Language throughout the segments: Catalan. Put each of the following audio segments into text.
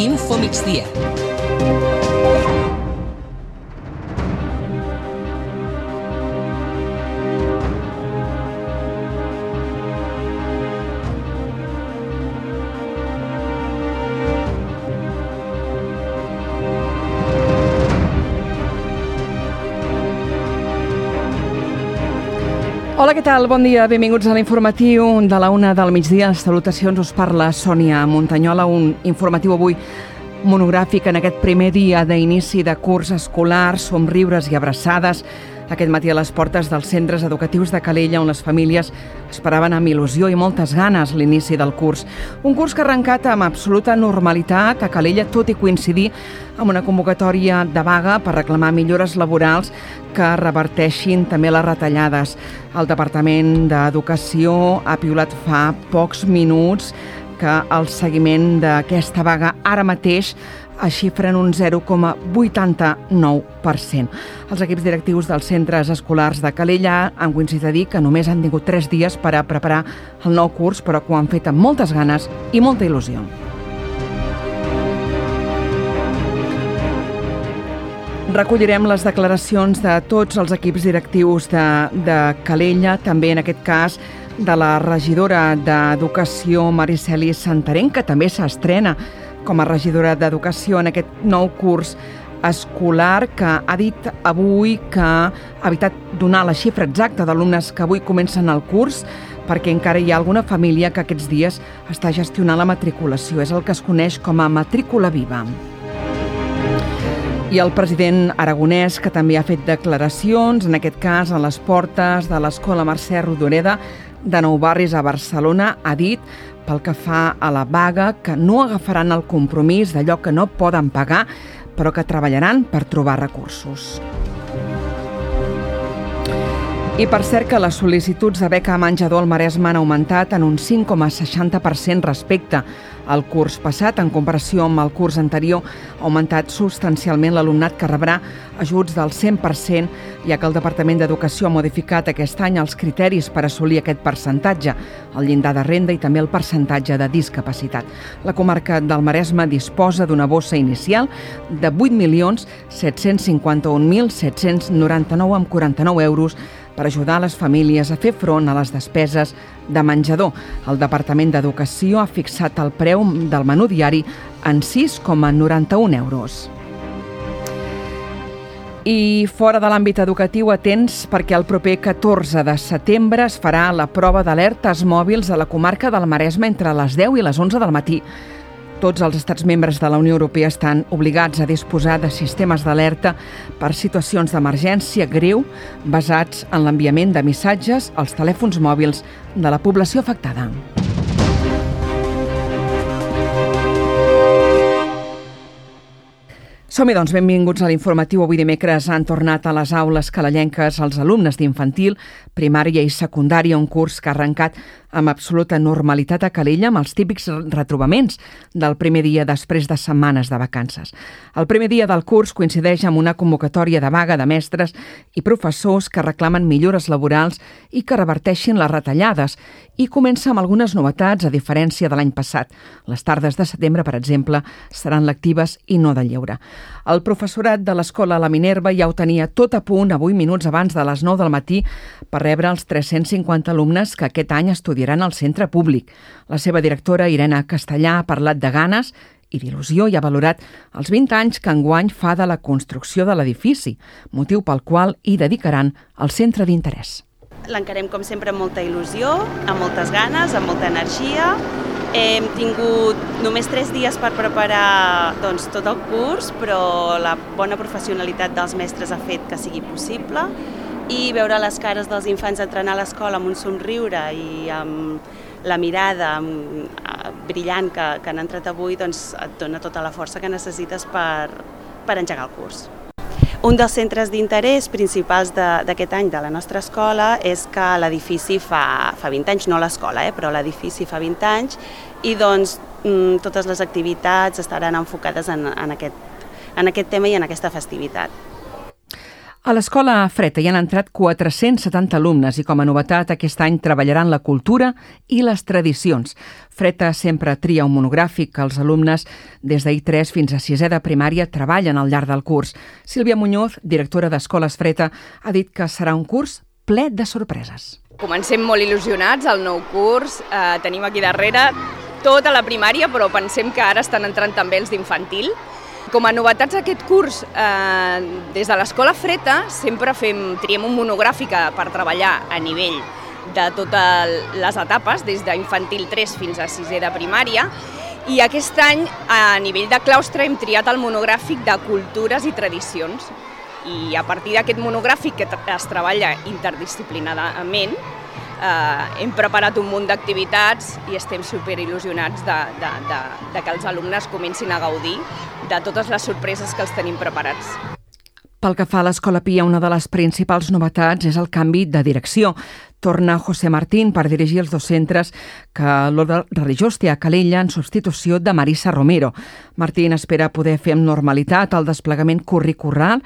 Info Migdia. Hola, què tal? Bon dia, benvinguts a l'informatiu de la 1 del migdia. Salutacions, us parla Sònia Montanyola, un informatiu avui monogràfic en aquest primer dia d'inici de curs escolar, somriures i abraçades. Aquest matí a les portes dels centres educatius de Calella, on les famílies esperaven amb il·lusió i moltes ganes l'inici del curs. Un curs que ha arrencat amb absoluta normalitat a Calella, tot i coincidir amb una convocatòria de vaga per reclamar millores laborals que reverteixin també les retallades. El Departament d'Educació ha piulat fa pocs minuts que el seguiment d'aquesta vaga ara mateix es xifra en un 0,89%. Els equips directius dels centres escolars de Calella han coincidit a dir que només han tingut 3 dies per a preparar el nou curs, però que ho han fet amb moltes ganes i molta il·lusió. Recollirem les declaracions de tots els equips directius de Calella, també en aquest cas de la regidora d'Educació, Mariceli Santarén, que també s'estrena com a regidora d'Educació en aquest nou curs escolar, que ha dit avui que ha evitat donar la xifra exacta d'alumnes que avui comencen el curs, perquè encara hi ha alguna família que aquests dies està gestionant la matriculació. És el que es coneix com a matrícula viva. I el president aragonès, que també ha fet declaracions, en aquest cas a les portes de l'Escola Mercè Rodoreda de Nou Barris a Barcelona, ha dit, pel que fa a la vaga, que no agafaran el compromís d'allò que no poden pagar, però que treballaran per trobar recursos. I per cert que les sol·licituds de beca menjador al Maresme han augmentat en un 5,60% respecte al curs passat. En comparació amb el curs anterior, ha augmentat substancialment l'alumnat que rebrà ajuts del 100%, ja que el Departament d'Educació ha modificat aquest any els criteris per assolir aquest percentatge, el llindar de renda i també el percentatge de discapacitat. La comarca del Maresme disposa d'una bossa inicial de 8.751.799,49 euros per ajudar les famílies a fer front a les despeses de menjador. El Departament d'Educació ha fixat el preu del menú diari en 6,91 euros. I fora de l'àmbit educatiu, atents, perquè el proper 14 de setembre es farà la prova d'alertes mòbils a la comarca del Maresme entre les 10 i les 11 del matí. Tots els estats membres de la Unió Europea estan obligats a disposar de sistemes d'alerta per situacions d'emergència greu basats en l'enviament de missatges als telèfons mòbils de la població afectada. Som-hi, doncs, benvinguts a l'informatiu. Avui dimecres han tornat a les aules calellenques els alumnes d'infantil, primària i secundària, un curs que ha arrencat amb absoluta normalitat a Calella, amb els típics retrobaments del primer dia després de setmanes de vacances. El primer dia del curs coincideix amb una convocatòria de vaga de mestres i professors que reclamen millores laborals i que reverteixin les retallades, i comença amb algunes novetats, a diferència de l'any passat. Les tardes de setembre, per exemple, seran lectives i no de lleure. El professorat de l'Escola La Minerva ja ho tenia tot a punt avui, minuts abans de les 9 del matí, per rebre els 350 alumnes que aquest any estudiaran al centre públic. La seva directora, Irene Castellà, ha parlat de ganes i d'il·lusió i ha valorat els 20 anys que enguany fa de la construcció de l'edifici, motiu pel qual hi dedicaran el centre d'interès. L'encarem, com sempre, amb molta il·lusió, amb moltes ganes, amb molta energia. Hem tingut només 3 dies per preparar tot el curs, però la bona professionalitat dels mestres ha fet que sigui possible, i veure les cares dels infants entrenar a l'escola amb un somriure i amb la mirada brillant que han entrat avui, et dona tota la força que necessites per engegar el curs. Un dels centres d'interès principals d'aquest any de la nostra escola és que l'edifici fa 20 anys, no l'escola, però l'edifici fa 20 anys, i totes les activitats estaran enfocades en aquest tema i en aquesta festivitat. A l'escola Freta hi han entrat 470 alumnes i com a novetat aquest any treballaran la cultura i les tradicions. Freta sempre tria un monogràfic que els alumnes des d'I3 fins a 6è de primària treballen al llarg del curs. Sílvia Muñoz, directora d'Escoles Freta, ha dit que serà un curs ple de sorpreses. Comencem molt il·lusionats, el nou curs. Tenim aquí darrere tota la primària, però pensem que ara estan entrant també els d'infantil. Com a novetats aquest curs, des de l'Escola Freta sempre triem un monogràfic per treballar a nivell de totes les etapes, des d'infantil 3 fins a 6è de primària, i aquest any a nivell de claustre hem triat el monogràfic de cultures i tradicions. I a partir d'aquest monogràfic que es treballa interdisciplinàriament, hem preparat un munt d'activitats i estem superil·lusionats de que els alumnes comencin a gaudir de totes les sorpreses que els tenim preparats. Pel que fa a l'Escola Pia, una de les principals novetats és el canvi de direcció. Torna José Martín per dirigir els dos centres que l'Orde religiós té a Calella en substitució de Marisa Romero. Martín espera poder fer amb normalitat el desplegament curricular,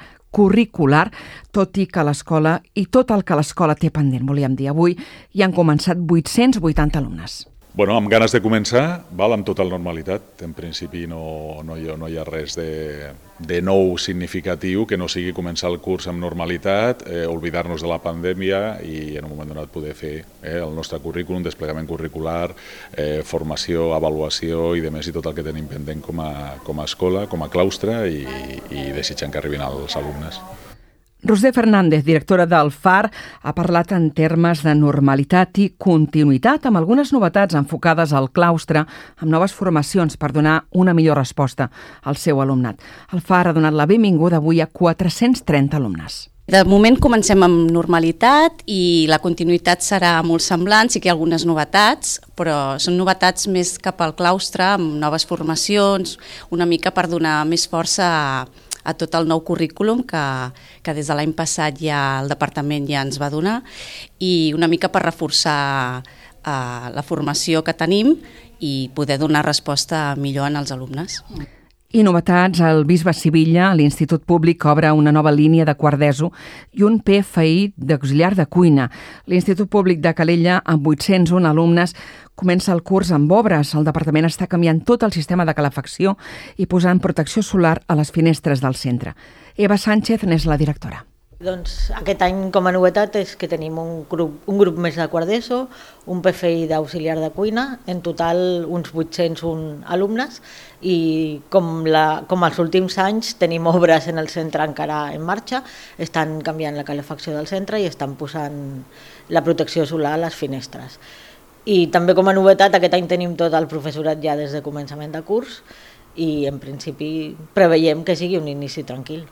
tot i que l'escola i tot el que l'escola té pendent, volíem dir. Avui hi han començat 880 alumnes. Amb ganes de començar, amb total normalitat. En principi no hi ha res de nou significatiu que no sigui començar el curs amb normalitat, oblidar-nos de la pandèmia i en un moment donat poder fer el nostre currículum, desplegament curricular, formació, avaluació i demés, i tot el que tenim pendent com a escola, com a claustre, i desitjant que arribin els alumnes. Roser Fernández, directora del FAR, ha parlat en termes de normalitat i continuïtat, amb algunes novetats enfocades al claustre, amb noves formacions per donar una millor resposta al seu alumnat. El FAR ha donat la benvinguda avui a 430 alumnes. De moment comencem amb normalitat i la continuïtat serà molt semblant, sí que hi ha algunes novetats, però són novetats més cap al claustre, amb noves formacions, una mica per donar més força a tot el nou currículum que des de l'any passat ja el departament ja ens va donar, i una mica per reforçar la formació que tenim i poder donar resposta millor als alumnes. I novetats, el Bisbe Sivilla, l'Institut Públic, obre una nova línia de quart d'ESO i un PFI d'auxiliar de cuina. L'Institut Públic de Calella, amb 801 alumnes, comença el curs amb obres. El departament està canviant tot el sistema de calefacció i posant protecció solar a les finestres del centre. Eva Sánchez n'és la directora. Doncs aquest any, com a novetat, és que tenim un grup més de quart d'ESO, un PFI d'auxiliar de cuina, en total uns 801 alumnes, i com els últims anys tenim obres en el centre encara en marxa, estan canviant la calefacció del centre i estan posant la protecció solar a les finestres. I també com a novetat aquest any tenim tot el professorat ja des de començament de curs i en principi preveiem que sigui un inici tranquil.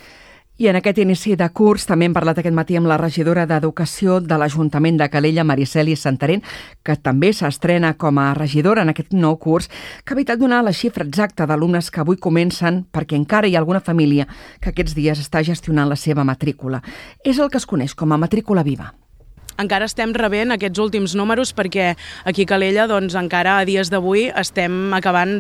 I en aquest inici de curs també hem parlat aquest matí amb la regidora d'Educació de l'Ajuntament de Calella, Mariceli Santarén, que també s'estrena com a regidora en aquest nou curs, que ha evitat donar la xifra exacta d'alumnes que avui comencen perquè encara hi ha alguna família que aquests dies està gestionant la seva matrícula. És el que es coneix com a matrícula viva. Encara estem rebent aquests últims números perquè aquí a Calella encara a dies d'avui estem acabant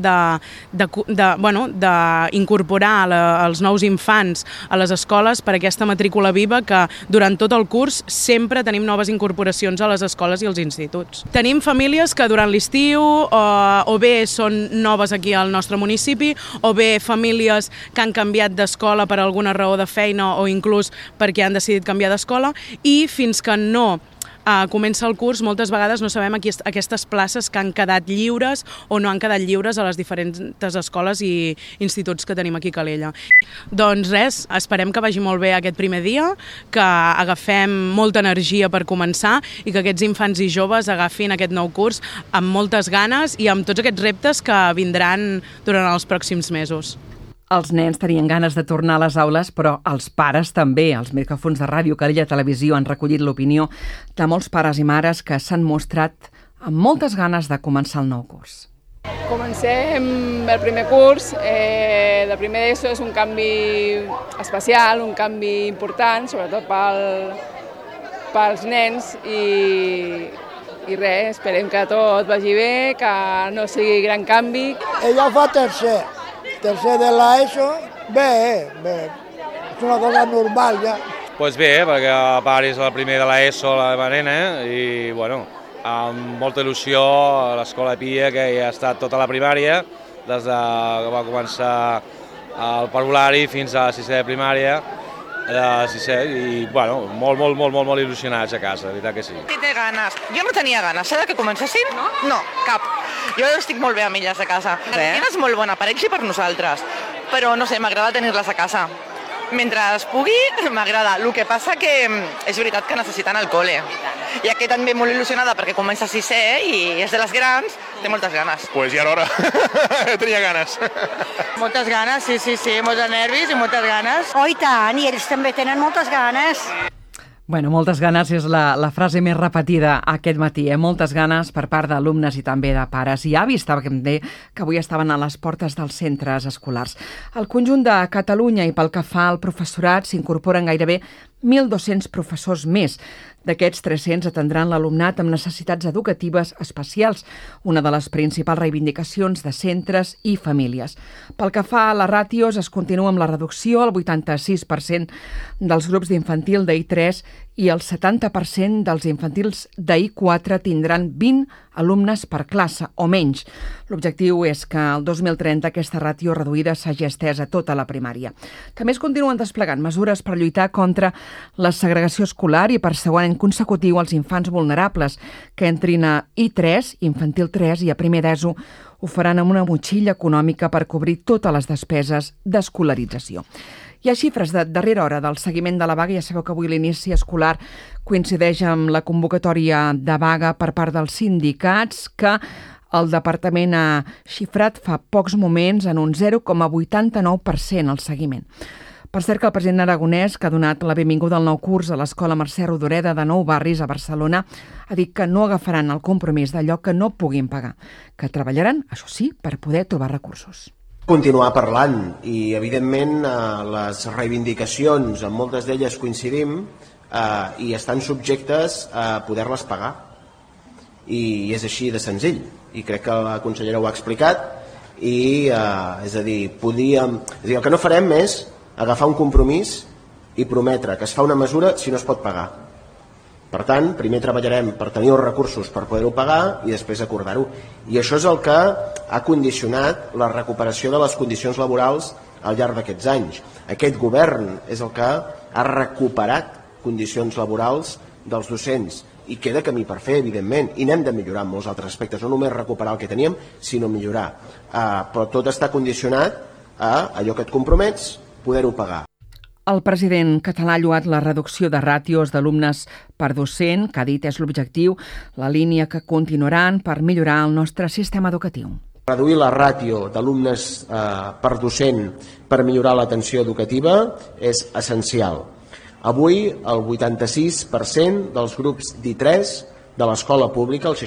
d'incorporar els nous infants a les escoles per aquesta matrícula viva, que durant tot el curs sempre tenim noves incorporacions a les escoles i als instituts. Tenim famílies que durant l'estiu o bé són noves aquí al nostre municipi o bé famílies que han canviat d'escola per alguna raó de feina o inclús perquè han decidit canviar d'escola, i fins que no comença el curs, moltes vegades no sabem aquestes places que han quedat lliures o no han quedat lliures a les diferents escoles i instituts que tenim aquí a Calella. Doncs res, esperem que vagi molt bé aquest primer dia, que agafem molta energia per començar i que aquests infants i joves agafin aquest nou curs amb moltes ganes i amb tots aquests reptes que vindran durant els pròxims mesos. Els nens tenien ganes de tornar a les aules, però els pares també. Els micròfons de Ràdio Calella Televisió han recollit l'opinió de molts pares i mares que s'han mostrat amb moltes ganes de començar el nou curs. Comencem el primer curs. El primer d'ESO és un canvi especial, un canvi important, sobretot pels nens, i res, esperem que tot vagi bé, que no sigui gran canvi. Ella fa tercer de l'ESO, bé, és una cosa normal ja. Doncs bé, perquè a part és el primer de l'ESO, la nena, i bueno, amb molta il·lusió a l'Escola Pia, que hi ha estat tota la primària, des de que va començar el parvulari fins a la 6è de primària, i bueno, molt il·lusionats a casa, de veritat que sí. Té ganes. Jo no tenia ganes, que comencessin? No, cap. Jo estic molt bé amb elles a casa. És molt bona per ells i per nosaltres, però no sé, m'agrada tenir-les a casa. Mentre es pugui, m'agrada. El que passa que és veritat que necessiten el col·le. I aquest any ve molt il·lusionada perquè comença 6è i és de les grans, té moltes ganes. Pues ja era hora. Tenia ganes. Moltes ganes, sí, molts nervis i moltes ganes. Oh, i tant, i ells també tenen moltes ganes. Bueno, moltes ganes és la frase més repetida aquest matí, moltes ganes per part d'alumnes i també de pares i avis, també que avui estaven a les portes dels centres escolars. Al conjunt de Catalunya i pel que fa al professorat s'incorporen gairebé 1.200 professors més. D'aquests, 300 atendran l'alumnat amb necessitats educatives especials, una de les principals reivindicacions de centres i famílies. Pel que fa a les ràtios, es continua amb la reducció, el 86% dels grups d'infantil d'I3 i el 70% dels infantils d'I4 tindran 20 alumnes per classe o menys. L'objectiu és que el 2030 aquesta ràtio reduïda s'hagi estès a tota la primària. També es continuen desplegant mesures per lluitar contra la segregació escolar i per segon any consecutiu als infants vulnerables que entrin a I3, infantil 3 i a primer d'ESO ho faran amb una motxilla econòmica per cobrir totes les despeses d'escolarització. Hi ha xifres de darrera hora del seguiment de la vaga. Ja sabeu que avui l'inici escolar coincideix amb la convocatòria de vaga per part dels sindicats que el departament ha xifrat fa pocs moments en un 0,89% el seguiment. Per cert que el president aragonès, que ha donat la benvinguda al nou curs a l'Escola Mercè Rodoreda de Nou Barris a Barcelona, ha dit que no agafaran el compromís d'allò que no puguin pagar, que treballaran, això sí, per poder trobar recursos. Continuar parlant i, evidentment, les reivindicacions, amb moltes d'elles coincidim, i estan subjectes a poder-les pagar. I és així de senzill. I crec que la consellera ho ha explicat. És a dir, el que no farem és agafar un compromís i prometre que es fa una mesura si no es pot pagar. Per tant, primer treballarem per tenir els recursos per poder-ho pagar i després acordar-ho. I això és el que ha condicionat la recuperació de les condicions laborals al llarg d'aquests anys. Aquest govern és el que ha recuperat condicions laborals dels docents i queda camí per fer, evidentment, i n'hem de millorar en molts altres aspectes, no només recuperar el que teníem, sinó millorar. Però tot està condicionat a allò que et compromets, poder-ho pagar. El president català ha lloat la reducció de ràtios d'alumnes per docent, que ha dit és l'objectiu, la línia que continuaran per millorar el nostre sistema educatiu. Reduir la ràtio d'alumnes per docent per millorar l'atenció educativa és essencial. Avui el 86% dels grups d'I3 de l'escola pública, el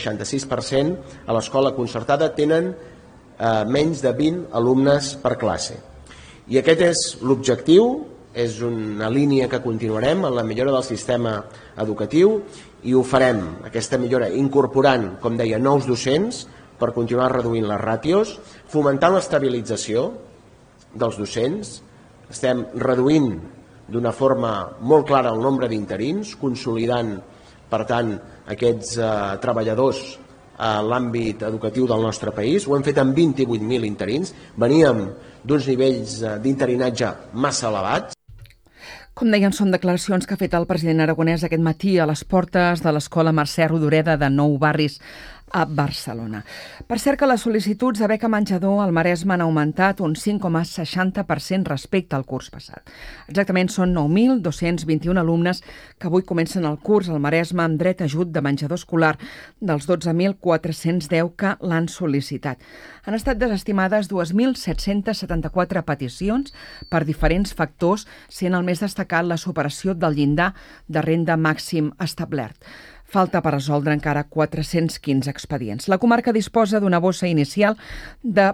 66% a l'escola concertada, tenen menys de 20 alumnes per classe. I aquest és l'objectiu, és una línia que continuarem en la millora del sistema educatiu i ho farem, aquesta millora, incorporant, com deia, nous docents per continuar reduint les ràtios, fomentant l'estabilització dels docents. Estem reduint d'una forma molt clara el nombre d'interins, consolidant, per tant, aquests treballadors a l'àmbit educatiu del nostre país. Ho hem fet amb 28.000 interins. Veníem d'uns nivells d'interinatge massa elevats. Com deien, són declaracions que ha fet el president aragonès aquest matí a les portes de l'Escola Mercè Rodoreda de Nou Barris a Barcelona. Per cert que les sol·licituds de beca menjador al Maresme han augmentat un 5,60% respecte al curs passat. Exactament són 9.221 alumnes que avui comencen el curs al Maresme amb dret a ajut de menjador escolar dels 12.410 que l'han sol·licitat. Han estat desestimades 2.774 peticions per diferents factors, sent el més destacat la superació del llindar de renda màxim establert. falta per resoldre encara 415 expedients. La comarca disposa d'una bossa inicial de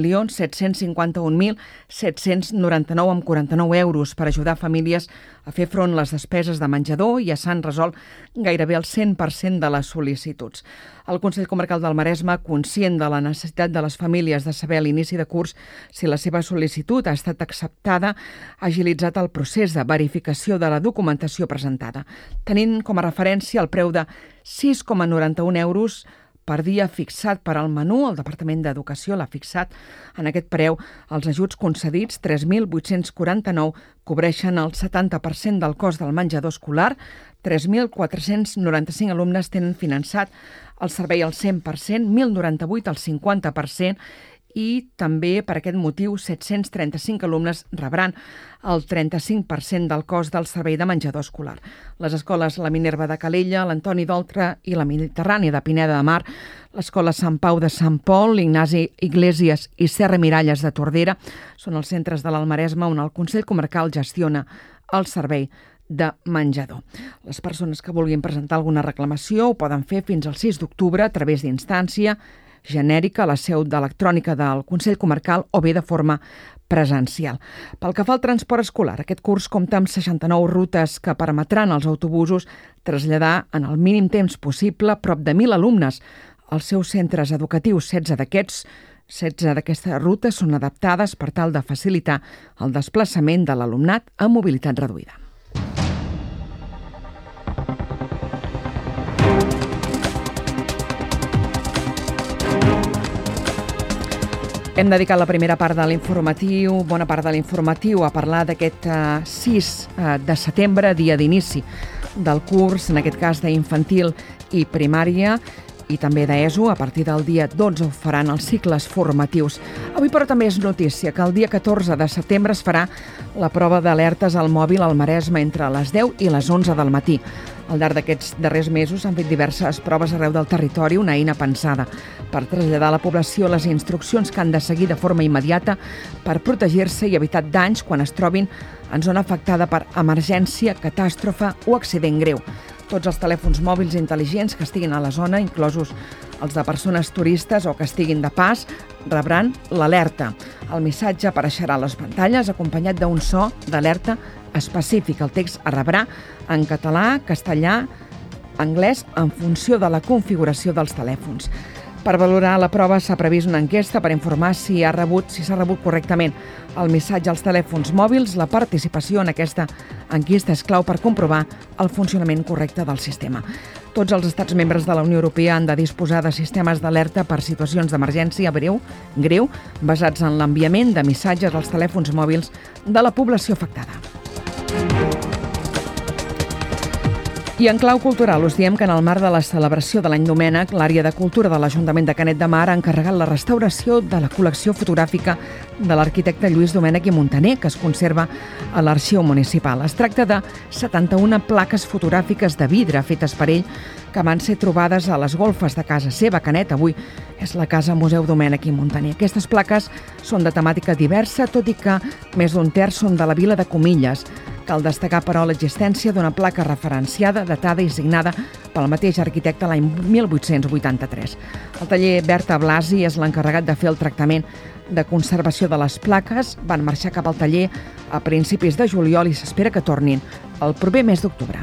8.751.799,49 euros per ajudar famílies a fer front a les despeses de menjador i ja s'han resolt gairebé el 100% de les sol·licituds. El Consell Comarcal del Maresme, conscient de la necessitat de les famílies de saber a l'inici de curs si la seva sol·licitud ha estat acceptada, ha agilitzat el procés de verificació de la documentació presentada, tenint com a referència el preu de 6,91 euros per dia fixat per al menú. El Departament d'Educació l'ha fixat en aquest preu. Els ajuts concedits, 3.849, cobreixen el 70% del cost del menjador escolar. 3.495 alumnes tenen finançat el servei al 100%, 1.098 al 50%, i també per aquest motiu 735 alumnes rebran el 35% del cost del servei de menjador escolar. Les escoles La Minerva de Calella, l'Antoni d'Oltra i la Mediterrània de Pineda de Mar, l'escola Sant Pau de Sant Pol, l'Ignasi Iglesias i Serra Miralles de Tordera són els centres de l'Almaresme on el Consell Comarcal gestiona el servei de menjador. Les persones que vulguin presentar alguna reclamació ho poden fer fins al 6 d'octubre a través d'instància genèrica a la seu d'electrònica del Consell Comarcal o bé de forma presencial. Pel que fa al transport escolar, aquest curs compta amb 69 rutes que permetran als autobusos traslladar en el mínim temps possible prop de 1.000 alumnes als seus centres educatius. 16 d'aquestes rutes són adaptades per tal de facilitar el desplaçament de l'alumnat amb mobilitat reduïda. Hem dedicat la primera part de l'informatiu, bona part de l'informatiu, a parlar d'aquest 6 de setembre, dia d'inici del curs, en aquest cas d'infantil i primària, i també d'ESO. A partir del dia 12 ho faran els cicles formatius. Avui, però, també és notícia que el dia 14 de setembre es farà la prova d'alertes al mòbil al Maresme entre les 10 i les 11 del matí. Al llarg d'aquests darrers mesos s'han fet diverses proves arreu del territori, una eina pensada per traslladar a la població les instruccions que han de seguir de forma immediata per protegir-se i evitar danys quan es trobin en zona afectada per emergència, catàstrofe o accident greu. Tots els telèfons mòbils intel·ligents que estiguin a la zona, inclosos els de persones turistes o que estiguin de pas, rebran l'alerta. El missatge apareixerà a les pantalles acompanyat d'un so d'alerta específic. El text es rebrà en català, castellà, anglès, en funció de la configuració dels telèfons. Per valorar la prova s'ha previst una enquesta per informar si s'ha rebut correctament el missatge als telèfons mòbils. La participació en aquesta enquesta és clau per comprovar el funcionament correcte del sistema. Tots els estats membres de la Unió Europea han de disposar de sistemes d'alerta per situacions d'emergència greu, basats en l'enviament de missatges als telèfons mòbils de la població afectada. I en clau cultural us diem que en el marc de la celebració de l'Any Domènec, l'àrea de cultura de l'Ajuntament de Canet de Mar ha encarregat la restauració de la col·lecció fotogràfica de l'arquitecte Lluís Domènech i Montaner, que es conserva a l'Arxiu Municipal. Es tracta de 71 plaques fotogràfiques de vidre fetes per ell que van ser trobades a les golfes de casa seva, Canet. Avui és la Casa Museu Domènech i Montaner. Aquestes plaques són de temàtica diversa, tot i que més d'un terç són de la vila de Comilles. Cal destacar, però, l'existència d'una placa referenciada, datada i signada pel mateix arquitecte l'any 1883. El taller Berta Blasi és l'encarregat de fer el tractament de conservació de les plaques. Van marxar cap al taller a principis de juliol i s'espera que tornin el proper mes d'octubre.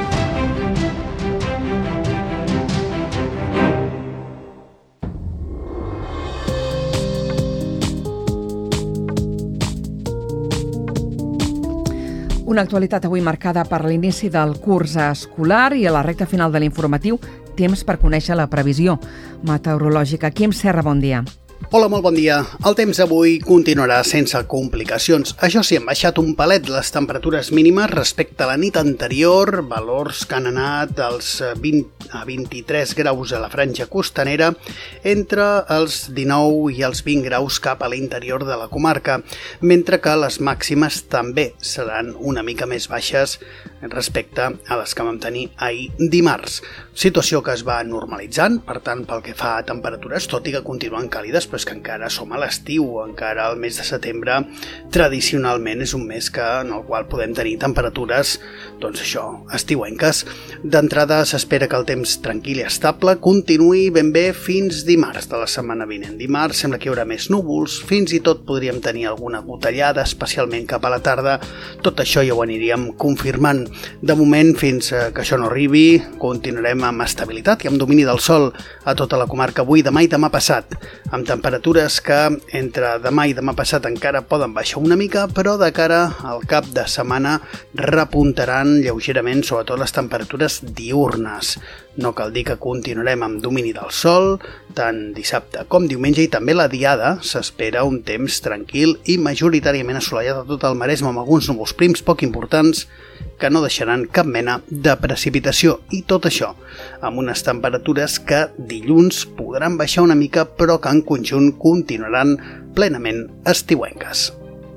Una actualitat avui marcada per l'inici del curs escolar i a la recta final de l'informatiu, temps per conèixer la previsió meteorològica. Quim Serra, bon dia. Hola, molt bon dia. El temps avui continuarà sense complicacions. Això sí, han baixat un palet les temperatures mínimes respecte a la nit anterior, valors que han anat dels 20 a 23 graus a la franja costanera, entre els 19 i els 20 graus cap a l'interior de la comarca, mentre que les màximes també seran una mica més baixes respecte a les que vam tenir ahir dimarts. Situació que es va normalitzant, per tant, pel que fa a temperatures, tot i que continuen càlides, temperatures, però és que encara som a l'estiu, encara el mes de setembre tradicionalment és un mes en el qual podem tenir temperatures, doncs això, estiuenques. D'entrada s'espera que el temps tranquil i estable continuï ben bé fins dimarts de la setmana vinent. Dimarts sembla que hi haurà més núvols, fins i tot podríem tenir alguna gotellada, especialment cap a la tarda. Tot això ja ho aniríem confirmant. De moment, fins que això no arribi, continuarem amb estabilitat i amb domini del sol a tota la comarca avui, demà i demà passat, amb temperatures que entre demà i demà passat encara poden baixar una mica, però de cara al cap de setmana repuntaran lleugerament, sobretot les temperatures diürnes. No cal dir que continuarem amb domini del sol, tant dissabte com diumenge, i també la diada s'espera un temps tranquil i majoritàriament assolellat a tot el Maresme, amb alguns núvols prims poc importants que no deixaran cap mena de precipitació, i tot això amb unes temperatures que dilluns podran baixar una mica, però que en conjunt continuaran plenament estiuenques.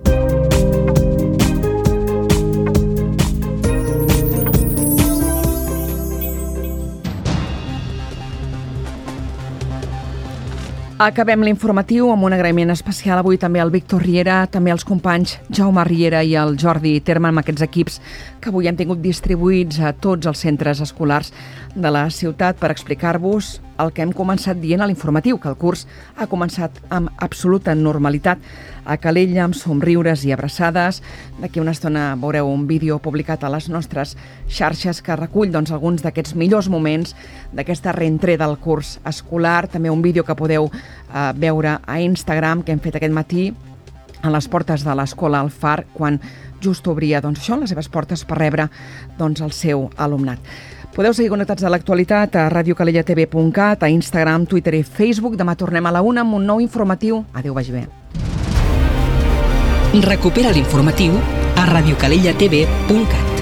Acabem l'informatiu amb un agraïment especial avui també al Víctor Riera, també als companys Jaume Riera i el Jordi Terme, amb aquests equips que avui hem tingut distribuïts a tots els centres escolars de la ciutat per explicar-vos el que hem començat dient a l'informatiu, que el curs ha començat amb absoluta normalitat a Calella, amb somriures i abraçades. D'aquí una estona veureu un vídeo publicat a les nostres xarxes que recull alguns d'aquests millors moments d'aquesta reentrée del curs escolar. També un vídeo que podeu veure a Instagram que hem fet aquest matí a les portes de l'escola El Far, quan just obria les seves portes per rebre el seu alumnat. Podeu seguir connectats a l'actualitat a radiocalellatv.cat, a Instagram, Twitter i Facebook. Demà tornem a la 1 amb un nou informatiu. Adéu, vagi bé. Recupera l'informatiu a radiocalellatv.cat.